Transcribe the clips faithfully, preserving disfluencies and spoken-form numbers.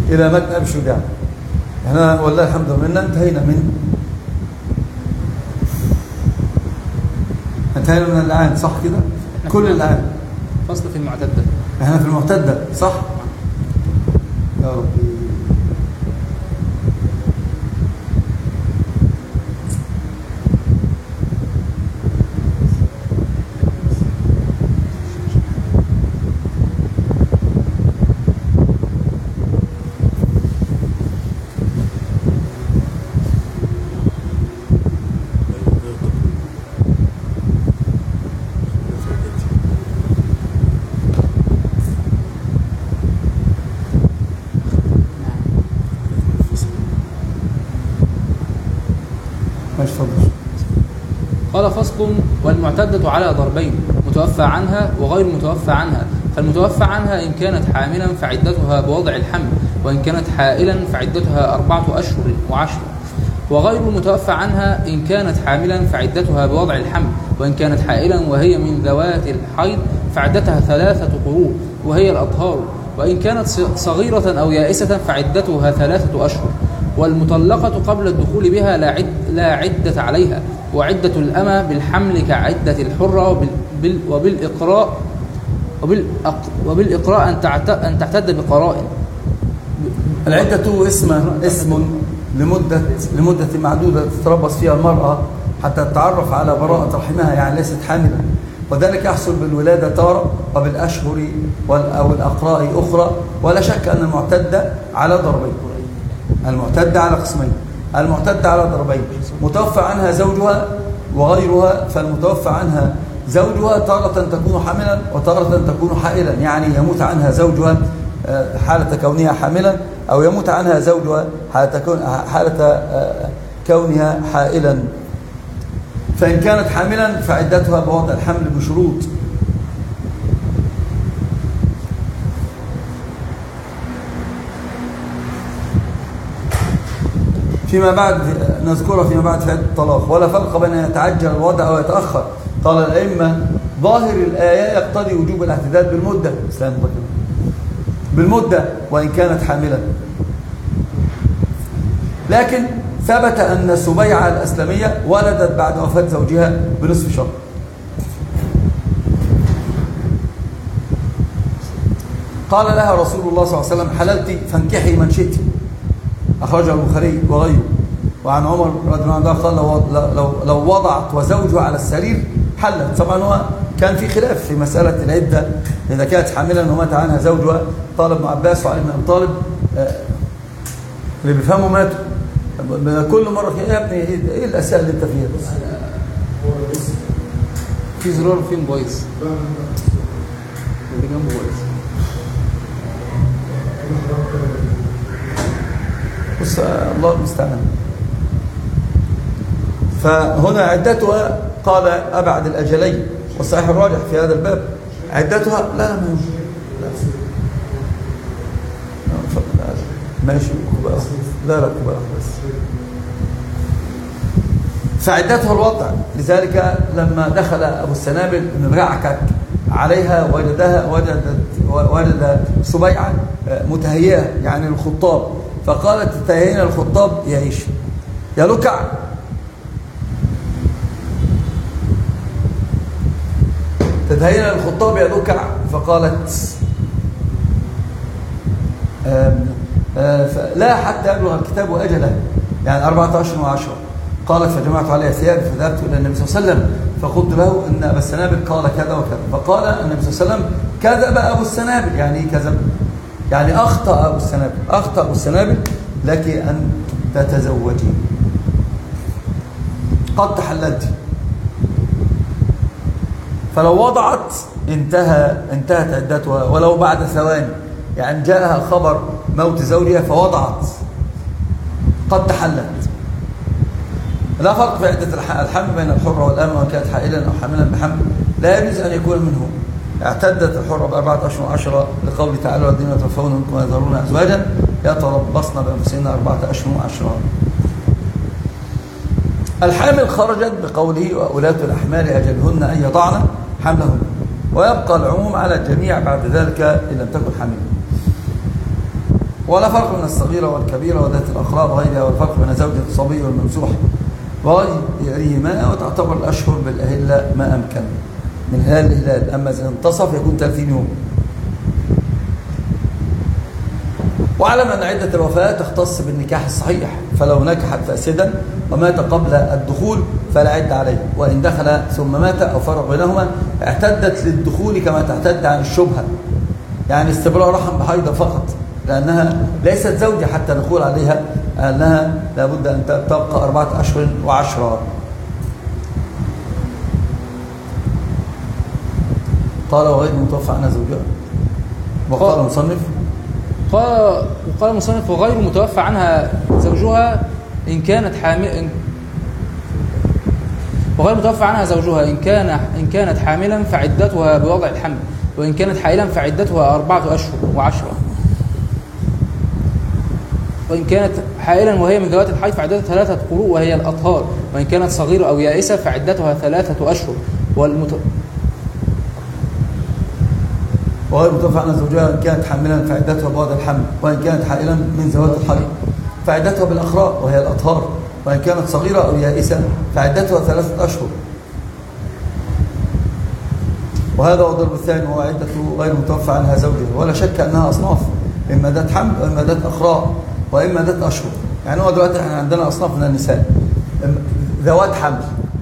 إلى متن أبي شجاع. احنا والله الحمد لله انتهينا من انتهينا من الآن، صح كده؟ كل الآن فصل في المعتدة. احنا في المعتدة، صح؟ يا ربي. قال فصل: والمعتدة على ضربين، متوفى عنها وغير متوفى عنها. فالمتوفى عنها إن كانت حاملا فعدتها بوضع الحمل، وإن كانت حائلا فعدتها أربعة أشهر وعشرة. وغير المتوفى عنها إن كانت حاملا فعدتها بوضع الحمل، وإن كانت حائلا وهي من ذوات الحيض فعدتها ثلاثة قروء وهي الأطهار، وإن كانت صغيرة أو يائسة فعدتها ثلاثة أشهر. والمطلقة قبل الدخول بها لا, عد لا عدة عليها، وعدة الأمة بالحمل كعدة الحرة، وبال وبالإقراء وبالإقراء أن تعتد بقرائن. العدة اسم اسم لمدة لمدة معدودة تتربص فيها المرأة حتى تتعرف على براءة رحمها، يعني ليست حاملا، وذلك يحصل بالولادة تارة وبالأشهر أو الأقراء أخرى. ولا شك أن المعتدة على ضربين، المعتدة على قسمين، المعتدة على ضربين: متوفى عنها زوجها وغيرها. فالمتوفى عنها زوجها تارة تكون حاملا وتارة تكون حائلا، يعني يموت عنها زوجها حالة كونها حاملا، أو يموت عنها زوجها حالة كونها حائلا. فإن كانت حاملا فعدتها بوضع الحمل بشروط. فيما بعد نذكرها فيما بعد في عدة الطلاق. ولا فرق بين أن يتعجل الوضع أو يتأخر. قال الأئمة: ظاهر الآية يقتضي وجوب الاعتداد بالمدة، بالمدة وإن كانت حاملا. لكن ثبت أن سبيعة الأسلمية ولدت بعد وفاة زوجها بنصف شهر. قال لها رسول الله صلى الله عليه وسلم: حللت فانكحي من شئت. أخرجه البخاري وغيره. وعن عمر رضي الله عنه قال: لو, لو, لو وضعت وزوجها على السرير حلت. طبعا هو كان في خلاف في مسألة العدة إذا كانت حاملا ومات عنها زوجها. قال ابن عباس وعلي بن أبي طالب اللي بيفهموا ماتوا كل مرة يا ابني ايه الأسئلة اللي انت فيها بس؟ في زرار فين بايظ؟ اللي جنبه بايظ. بص الله المستعان. فهنا عدتها قال أبعد الأجلين، والصحيح الراجح في هذا الباب عدتها لا لا ما ماشي لا لا كبار بس. فعدتها الوضع. لذلك لما دخل أبو السنابل بن رعكك عليها وجدها وجدت وجد سبيعة متهيئة يعني الخطاب، فقالت: تهيئنا الخطاب يا عيش يا لكع. تتهيئنا الخطاب يا لكع. فقالت: آم آم لا حتى يبلغ الكتاب أجله، يعني أربعة أشهر وعشرة. قالت: فجمعت عليها ثيابي فذهبت إلى النبي صلى الله عليه وسلم فقلت له إن أبا السنابل قال كذا وكذا. فقال النبي صلى الله عليه وسلم: كذب أبو السنابل. يعني إيه كذب؟ يعني أخطأ أبو السنابل، أخطأ أبو السنابل، لك أن تتزوجي قد تحللت. فلو وضعت انتهى انتهت عدتها ولو بعد ثواني، يعني جاءها خبر موت زوجها فوضعت قد تحلت. لا فرق في عدة الحمل بين الحرة والأمة، وإن كانت حائلا أو حاملا بحمل لا يجوز أن يكون منه. اعتدت الحرة بأربعة أشهر وعشرة لقوله تعالى: والذين يتوفون منكم ويذرون أزواجا يتربصن بأنفسهن أربعة أشهر وعشرة. الحامل خرجت بقوله: وأولاة الأحمال أجلهن أن يضعن حملهن، ويبقى العموم على الجميع بعد ذلك إن لم تكن حاملا. ولا فرق بين الصغيرة والكبيرة وذات الأخلاق وغيرها، والفرق بين زوجة الصبي والممسوح وغيرهما، وتعتبر الأشهر بالأهلة ما أمكن من هلال لهلال. أما إذا انتصف يكون ثلاثين يوم. واعلم أن عدة الوفاة تختص بالنكاح الصحيح، فلو نكحت فاسدا ومات قبل الدخول فلا عد عليه، وإن دخل ثم مات أو فرق بينهما اعتدت للدخول كما تعتد عن الشبهة، يعني استبراء رحم بحيضة فقط، لأنها ليست زوجة حتى دخول عليها، أنها لابد أن تبقى أربعة أشهر وعشرة. قال وغير متوفى عنها زوجها. وقال المصنف قال وقال المصنف وغير متوفى عنها زوجها إن كانت حامل إن وغير متوفى عنها زوجها إن كان إن كانت حاملا فعدتها بوضع الحمل، وإن كانت حائلا فعدتها أربعة أشهر وعشرة. وإن كانت حائلا وهي من ذوات الحيض فعدتها ثلاثة قروء وهي الأطهار، وإن كانت صغيرة أو يائسة فعدتها ثلاثة أشهر. والمت... وغير متوفى عنها زوجها إن كانت حاملا فعدتها بوضع الحمل، وإن كانت حائلا من ذوات الحيض فعدتها بالأخراء وهي الأطهار، وإن كانت صغيرة أو يائسة فعدتها ثلاثة أشهر. وهذا هو الضرب الثاني، وهو عدة غير متوفى عنها زوجها. ولا شك أنها أصناف، إما ذات حمل وإما ذات أخراء وإما ذات أشهر. يعني هو دلوقتي احنا عندنا أصناف من النساء: ذوات حمل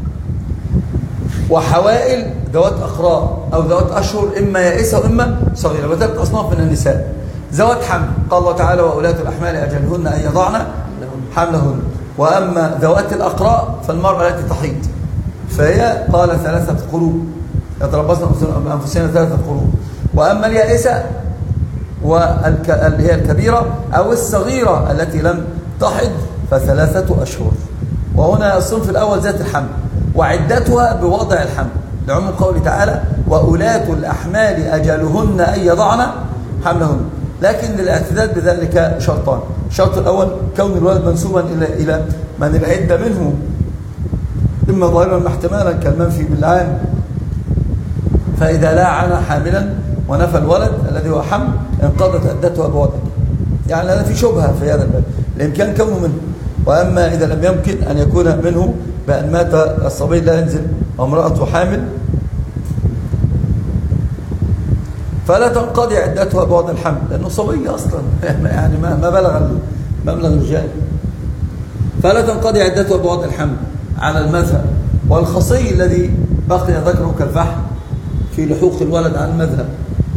وحوائل ذوات أخراء أو ذوات أشهر، إما يائسة وإما صغيرة. وثلاث أصناف من النساء: ذوات حمل قال الله تعالى وأولاة الأحمال أجلهن أن يضعن حملهن. وأما ذوات الأقراء فالمرأة التي تحيض فهي قال ثلاثة قروء يتربصن بأنفسهن ثلاثة قروء. وأما اليائسة واللي هي الكبيرة أو الصغيرة التي لم تحض فثلاثة أشهر. وهنا الصنف الأول ذات الحمل وعدتها بوضع الحمل لعموم قوله تعالى وأولاة الأحمال أجلهن أن يضعن حملهن. لكن للاعتداد بذلك شرطان: الشرط الأول كون الولد منسوبا إلى إلى من العدة منه، إما ظاهرا أم احتمالا كالمنفي بالعام، فإذا لاعن حاملا ونفى الولد الذي هو حمل انقضت عدتها بوضع. يعني هذا في شبهة في هذا الباب، الإمكان كونه منه. وأما إذا لم يمكن أن يكون منه بأن مات الصبي لا ينزل وامرأته حامل فلا تنقضي عدتها بوضع الحمل، لأنه صبي أصلا يعني ما بلغ مبلغ الرجال، فلا تنقضي عدتها بوضع الحمل على المذهب. والخصي الذي بقي ذكره كالفحم في لحوق الولد على المذهب،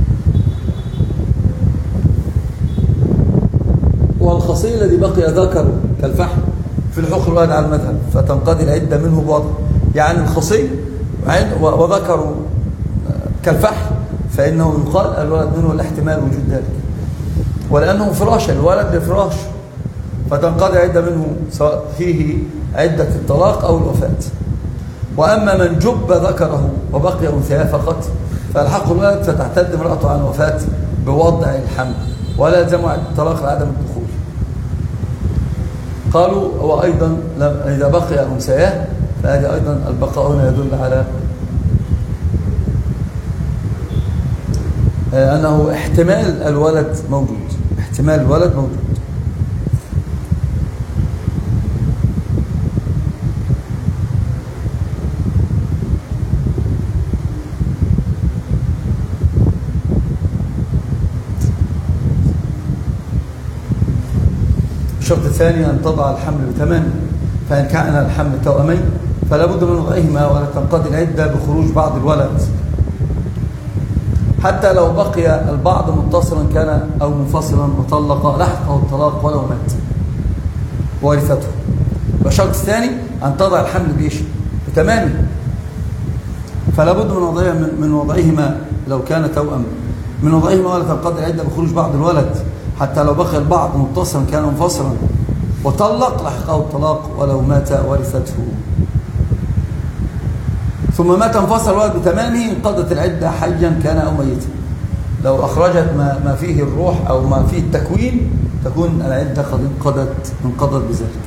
والخصي الذي بقي ذكره كالفحم في لحوق الولد على المذهب فتنقضي العدة منه بوضع. يعني الخصي وذكره كالفحم فإنه يقال الولد منه الاحتمال وجود ذلك، ولأنه فراش، الولد لفراش، فتنقضي عدة منه سواء فيه عدة الطلاق أو الوفاة. وأما من جب ذكره وبقي أنثيها فقط فالحق الولد فتعتد امرأته عن الوفاة بوضع الحمل ولا يلزم عدة الطلاق لعدم الدخول. قالوا وأيضا إذا بقي أنثيها فهذا أيضا البقاء هنا يدل على أنه احتمال الولد موجود، احتمال الولد موجود. الشرط الثاني أن تضع الحمل بتمام، فإن كان الحمل توأمين فلا بد من وضعهما ولا تنقضي العدة بخروج بعض الولد، حتى لو بقي البعض متصلا كان أو منفصلا مطلقا لحقه الطلاق ولو مات ورثته. والشرط الثاني أن تضع الحمل بإيش؟ بتمام، فلا بد من وضعهما من وضعهما لو كان توأم من وضعهما ولا تنقضي العدة بخروج بعض الولد، حتى لو بقي البعض متصلا كان منفصلا وطلق لحقه الطلاق ولو مات ورثته. ثم مات انفصل الولد بتمامه انقضت العدة حيا كان أو ميتا. لو أخرجت ما, ما فيه الروح أو ما فيه التكوين تكون العدة قد انقضت انقضت بذلك.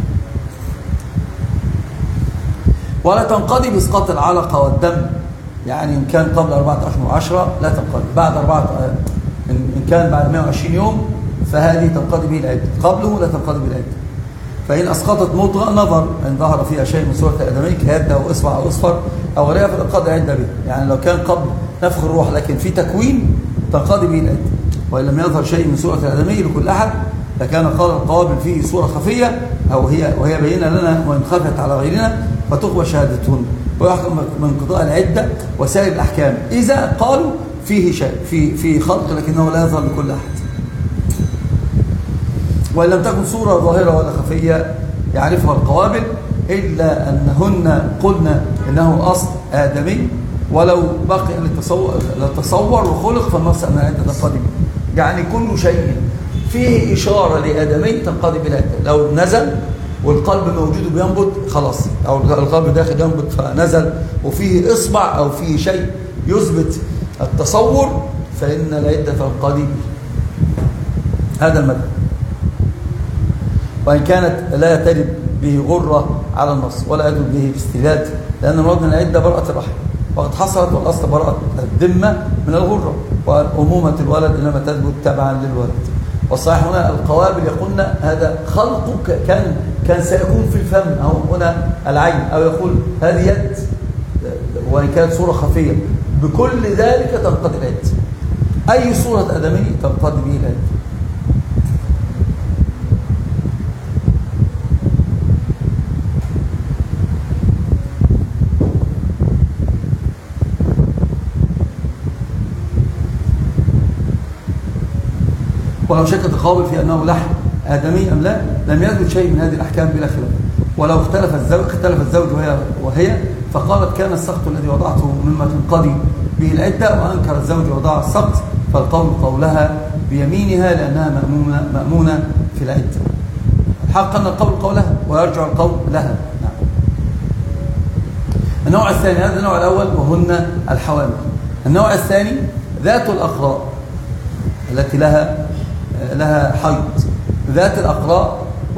ولا تنقضي بإسقاط العلقة والدم، يعني إن كان قبل أربعة أشهر وعشرة لا تنقضي، بعد أربعة إن كان بعد مئة وعشرين يوم فهذه تنقضي به العدة، قبله لا تنقضي به العدة. فإن أسقطت مضغة نظر إن ظهر فيها شيء من صورة الآدمي كيد أو إصبع أو أصفر أو غيرها فتنقضي العدة به. يعني لو كان قبل نفخ الروح لكن في تكوين تنقضي به العدة. وإن لم يظهر شيء من صورة الآدمي لكل أحد لكان قال القوابل فيه صورة خفية أو هي وهي بينة لنا وإن خفت على غيرنا فتقبل شهادتهن ويحكم من قضاء العدة وسائر الأحكام إذا قالوا فيه شيء في في خلق لكنه لا يظهر لكل أحد. وإن لم تكن صورة ظاهرة ولا خفية يعرفها القوابل إلا أنهن قلنا إنه أصل آدمي ولو بقي لتصور وخلق فالنص أن العدة تنقضي به. يعني كل شيء فيه إشارة لآدمي تنقضي بالعدة. لو نزل والقلب موجود بينبض خلاص، أو القلب داخل ينبض فنزل وفيه إصبع أو فيه شيء يثبت التصور فإن العدة تنقضي به. هذا المذهب. وإن كانت لا تجب به غرة على النص ولا يجب به باستدلال لأن المراد من العدة براءة الرحم وقد حصلت والأصل براءة الذمة من الغرة وأمومة الولد إنما تثبت تبعا للولد. والصحيح هنا القوابل يقولنا هذا خلق كان كان سيكون في الفم أو هنا العين أو يقول هذه يد وإن كانت صورة خفية بكل ذلك تنقضي العدة. أي صورة آدمي تنقضي به العدة. ولو شكت القوابل في أنه لحم آدمي أم لا لم يثبت شيء من هذه الأحكام بلا خلاف. ولو اختلف الزوج اختلف الزوج وهي وهي فقالت كان السقط الذي وضعته مما تنقضي به العدة وأنكر الزوج وضع السقط فالقول قولها بيمينها لأنها مأمونة, مأمونة في العدة. الحق أن القول قولها ويرجع القول لها. نعم. النوع الثاني هذا النوع الأول وهن الحوامل. النوع الثاني ذات الأقراء التي لها لها حيض. ذات الأقراء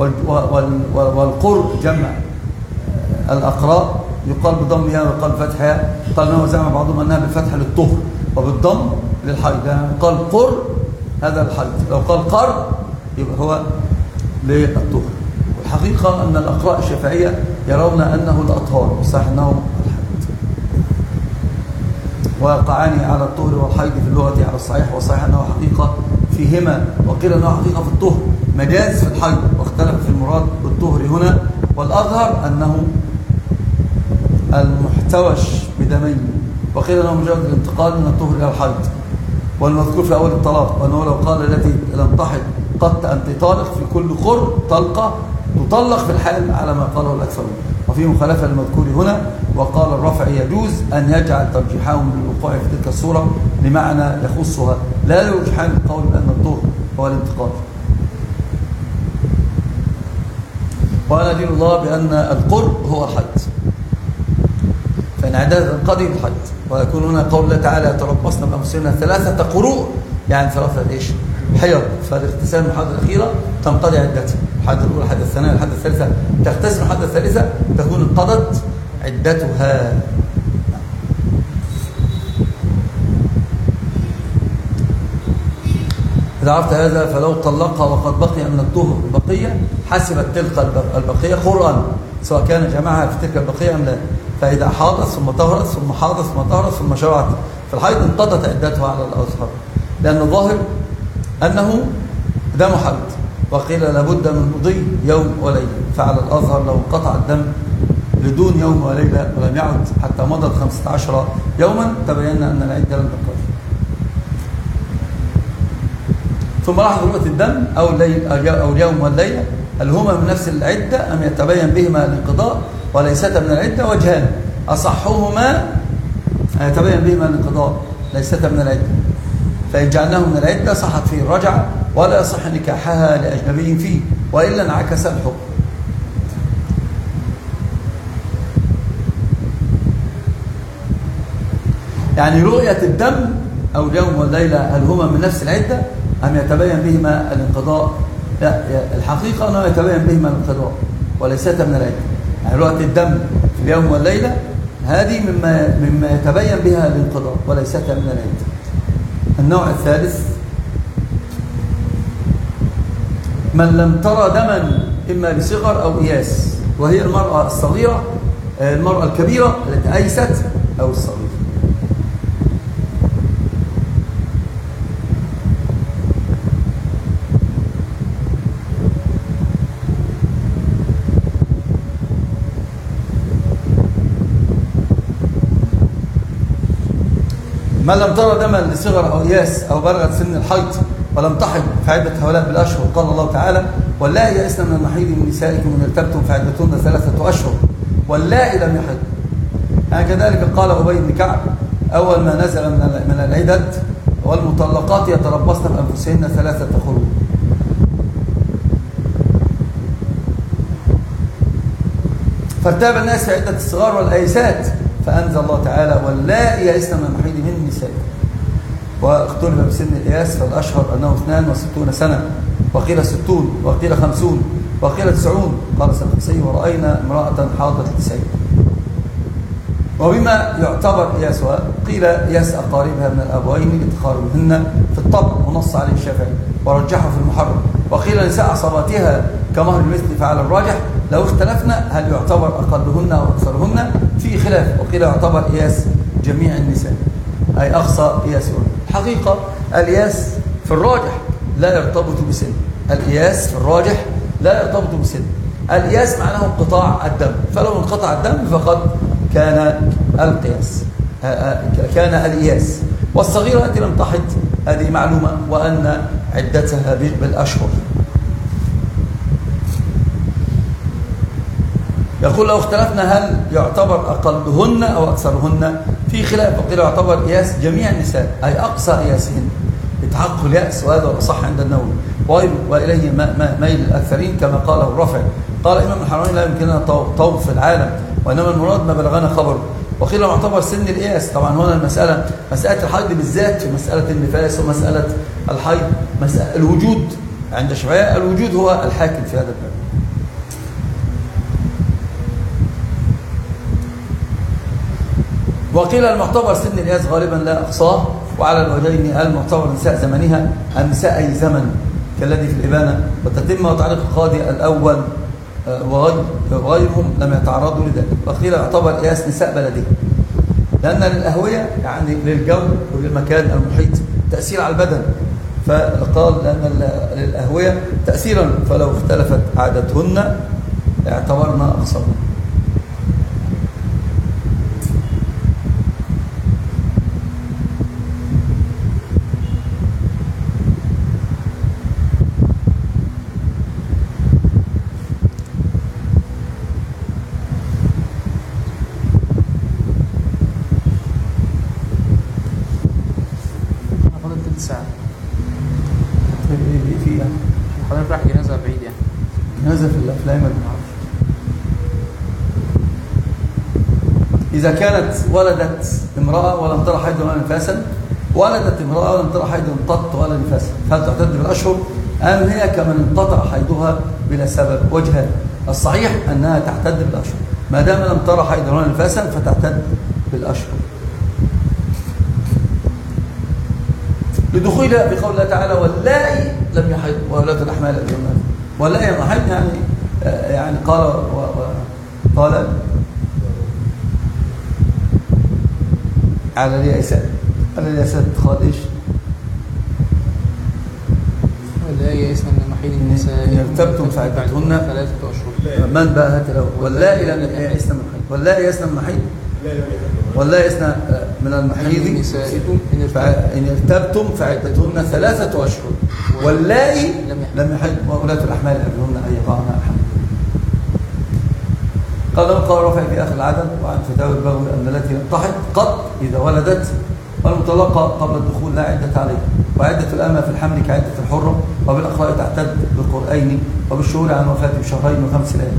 والقر جمع الأقراء يقال بضمها ويقال بفتحها. قال انه زعم بعضهم انها بالفتح للطهر وبالضم للحيض. يعني قال قر هذا الحيض، لو قال قر يبقى هو للطهر. والحقيقة ان الأقراء الشافعية يرون انه الأطهار والصحيح انه الحيض. ويقعان على الطهر والحيض في اللغة على الصحيح والصحيح انه حقيقة فيهما وقيل انه حقيقة في الطهر مجاز في الحيض واختلف في المراد بالطهر هنا. والأظهر أنه المحتوش بدمين وقيل أنه مجرد الانتقال من الطهر إلى الحيض. والمذكور في أول الطلاق وأنه لو قال التي لم تحض قد أنت طالق في كل قر طلقة تطلق في الحال على ما قاله الأكثرون. وفي مخالفة للمذكور هنا وقال الرافع يجوز أن يجعل ترجيحهم للوقوع في تلك الصورة لمعنى يخصها لا لرجحان القول بأن الطهر هو الانتقال. وأنا دين الله بأن القر هو الحيض فإن عدد تنقضي بالحيض. ويكون هنا قول الله تعالى يتربصن بأنفسهن ثلاثة قروء يعني ثلاثة ايش؟ حيض. فالاغتسال من الحيض الأخيرة تنقضي عدتها. الحيض الأولى الحيض الثانية الحيض الثالثة تغتسل من الحيض الثالثة تكون انقضت عدتها. إذا عرفت هذا فلو طلقها وقد بقي من الطهر بقية حسبت تلك البقية قرآن سواء كان جمعها في تلك البقية أم لا. فإذا حاضت ثم طهرت ثم حاضت ثم طهرت ثم شرعت في الحيض انقضت عدتها على الأظهر لأن الظاهر أنه دم حيض وقيل لابد من مضي يوم وليلة. فعلى الأظهر لو انقطع الدم لدون يوم وليلة ولم يعد حتى مضت خمسة عشر يوما تبين أن العدة لم تنقضي. ثم لاحظ رؤية الدم أو الليل أو اليوم والليلة هل هما من نفس العدة أم يتبين بهما الانقضاء وليستا من العدة؟ وجهان أصحهما يتبين بهما الانقضاء ليستا من العدة. فإن جعلناه من العدة صحت فيه الرجعة ولا يصح نكاحها لأجنبي فيه وإلا انعكس الحكم. يعني رؤية الدم أو اليوم والليلة هل هما من نفس العدة أم يتبين بهما الانقضاء؟ لا، الحقيقة أنه يتبين بهما الانقضاء وليستا من العدة. يعني رؤية الدم في اليوم والليلة هذه مما مما يتبين بها الانقضاء وليستا من العدة. النوع الثالث من لم ترى دما إما لصغر أو إياس، وهي المرأة الصغيرة، المرأة الكبيرة التي أيست أو الصغيرة. من لم ترى دما لصغر أو إياس أو بلغت سن الحيض ولم تحض فعدة هؤلاء بالأشهر. قال الله تعالى: واللائي يئسن من المحيض من نسائكم إن ارتبتم فعدتهن ثلاثة أشهر واللائي لم يحض. يعني كذلك قال أبي بن كعب: أول ما نزل من العدد: والمطلقات يتربصن بأنفسهن ثلاثة قروء. فارتاب الناس في عدة الصغار والآيسات، فأنزل الله تعالى: واللائي يئسن من المحيض من نسائكم. واختلف بسن الإياس، فالأشهر أنه اثنان وستون سنة، وقيل ستون، وقيل خمسون، وقيل تسعون. قال السقسي: ورأينا امرأة حاضت تسعين. وبما يعتبر إياسها قيل إياس أقاربها من الأبوين لتقاربهن في الطبع، ونص عليه الشافعي ورجحه في المحرم. وقيل نساء عصباتها كمهر المثل، فعلى الراجح لو اختلفنا هل يعتبر أقلهن أو أكثرهن في خلاف. وقيل يعتبر إياس جميع النساء، أي أقصى إياسهن. الحقيقة الإياس في الراجح لا يرتبط بسن. الإياس في الراجح لا يرتبط بسن. الإياس معناه انقطاع الدم، فلو انقطع الدم فقد كان القياس، كان الإياس. والصغيرة التي لم تحض هذه معلومة، وأن عدتها بالأشهر. يقول: لو اختلفنا هل يعتبر أقلهن أو أكثرهن في خلاف. وقيل يعتبر إياس جميع النساء، أي أقصى إياسهن لتحقق اليأس، وهذا الأصح عند النووي، وإليه ميل الأكثرين كما قاله الرافعي. قال إمام الحرمين: لا يمكننا طوف في العالم، وإنما المراد ما بلغنا خبر. وقيل يعتبر سن الإياس. طبعا هنا المسألة مسألة الحيض بالذات، في مسألة النفاس ومسألة الحيض مسألة الوجود عند الشافعية، الوجود هو الحاكم في هذا الباب. وقيل المعتبر سن الإياس غالبا لا أقصاه، وعلى الوجهين: المعتبر نساء زمنها، النساء أي زمن كالذي في الإبانة والتتمة وتعليق القاضي الأول وغيرهم لم يتعرضوا لذلك. وقيل يعتبر إياس نساء بلده، لأن للأهوية يعني للجو وللمكان المحيط تأثير على البدن، فقال لأن للأهوية تأثيرا، فلو اختلفت عادتهن اعتبرنا أقصرنا. حضرتك راح جنازة بعيد يعني؟ جنازة في الأفلام ما بنعرفش. إذا كانت ولدت امرأة ولم ترى حيضا ولا نفاسا، ولدت امرأة ولم ترى حيضا قط ولا نفاسا، هل تعتد بالأشهر أم هي كمن انقطع حيضها بلا سبب؟ وجهان. الصحيح أنها تعتد بالأشهر، ما دام لم ترى حيضا ولا نفاسا فتعتد بالأشهر، لدخولها في قول الله تعالى: واللائي لم يحض وولاة الأحمال أجلهن. واللائي لم يحض يعني يعني قال و و قال على الياسات، على الياسات قال ايش؟ واللائي يئسن من المحيض من نسائكم إن ارتبتم فعدتهن ثلاثة أشهر. من بقى هات الأول؟ واللائي لم يئسن من المحيض، واللائي يئسن من المحيض، واللائي يئسن من المحيض نسائكم إن ارتبتم فعدتهن ثلاثة أشهر واللائي لم يحض وولاة الأحمال أجلهن أن يقعن حملا. قال قال رافع في آخر العدد وعن فتاوى البغوي أن التي لم تحض قط إذا ولدت، والمطلقة قبل الدخول لا عدة عليها، وعدة الأمة في الحمل كعدة الحرة، وبالأخلاء تعتد بالقرآن، وبالشهور عن وفاة بشهرين وخمس ليالي.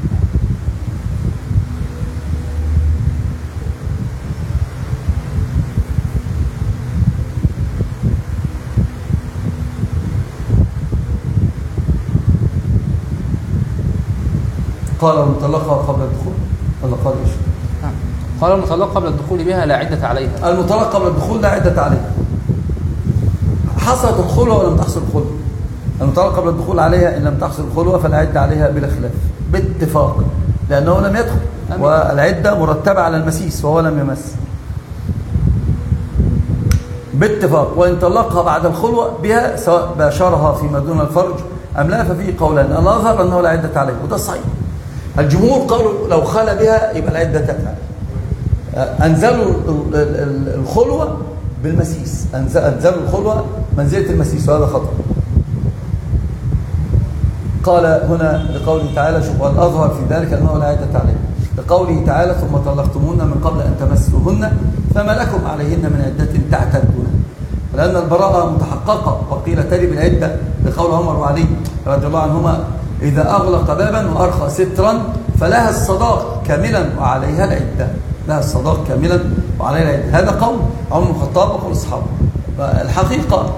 قال المطلقة قبل الدخول ولا قال ايش؟ قال المطلقة قبل الدخول بها لا عدة عليها. المطلقة قبل الدخول لا عدة عليها، حصلت الخلوة ولم تحصل الخلوة، المطلقة قبل الدخول عليها إن لم تحصل الخلوة فالعدة عليها بلا خلاف باتفاق، لأنه لم يدخل، والعدة مرتبة على المسيس وهو لم يمس باتفاق. وإن طلقها بعد الخلوة بها سواء باشرها فيما دون الفرج أم لا ففيه قولان. الأظهر أنه لا عدة عليه وده الصحيح. الجمهور قالوا لو خلى بها يبقى العدة تتعب. أنزلوا الخلوة بالمسيس، أنزلوا الخلوة منزلة المسيس وهذا خطأ. قال هنا لقوله تعالى شوف والأظهر في ذلك أنه لا عدة عليه، لقوله تعالى ثم طلقتموهن من قبل أن تمسوهن فما لكم عليهن من عدة تعتدونها، لأن البراءة متحققة وقيل تجب العدة لقول عمر وعلي رضي الله عنهما إذا أغلق بابا وأرخى سترا فلها الصداق كاملا وعليها العدة، لها الصداق كاملا وعليها العدة. هذا قول عمر بن الخطاب وقول الصحابة. الحقيقة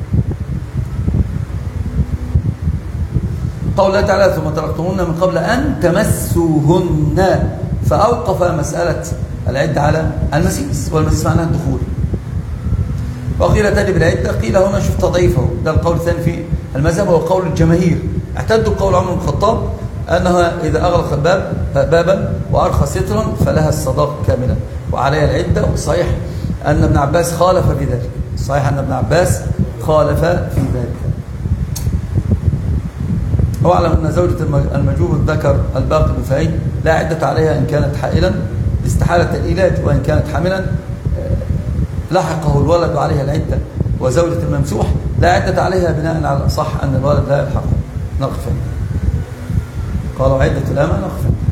قول الله تعالى ثم طلقتموهن من قبل أن تمسوهن فأوقف مسألة العدة على المسيس، والمسيس معناها الدخول. وقيل تجب العدة، قيل هنا شوف تضعيفه، ده القول الثاني في المذهب هو قول الجماهير. اعتدوا بقول عمر بن الخطاب أنها إذا أغلق الباب بابا وأرخى سترا فلها الصداق كاملا وعليها العدة. وصحيح أن ابن عباس خالف في ذلك، صحيح أن ابن عباس خالف في ذلك. واعلم أن زوجة المجوب الذكر الباقي النفاعي لا عدة عليها إن كانت حائلا استحالة العلاج، وإن كانت حاملا لحقه الولد عليها العدة. وزوجة الممسوح لا عدة عليها بناء على الأصح أن الولد لا يلحقه. نقف. قالوا عدة الأمة نقف.